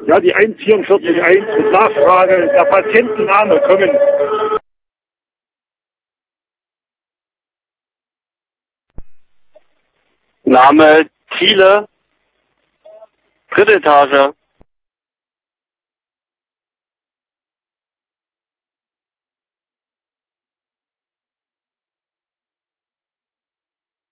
Ja, die 144.1 mit Nachfrage, der Patientenname kommen. Name Thiele, dritte Etage.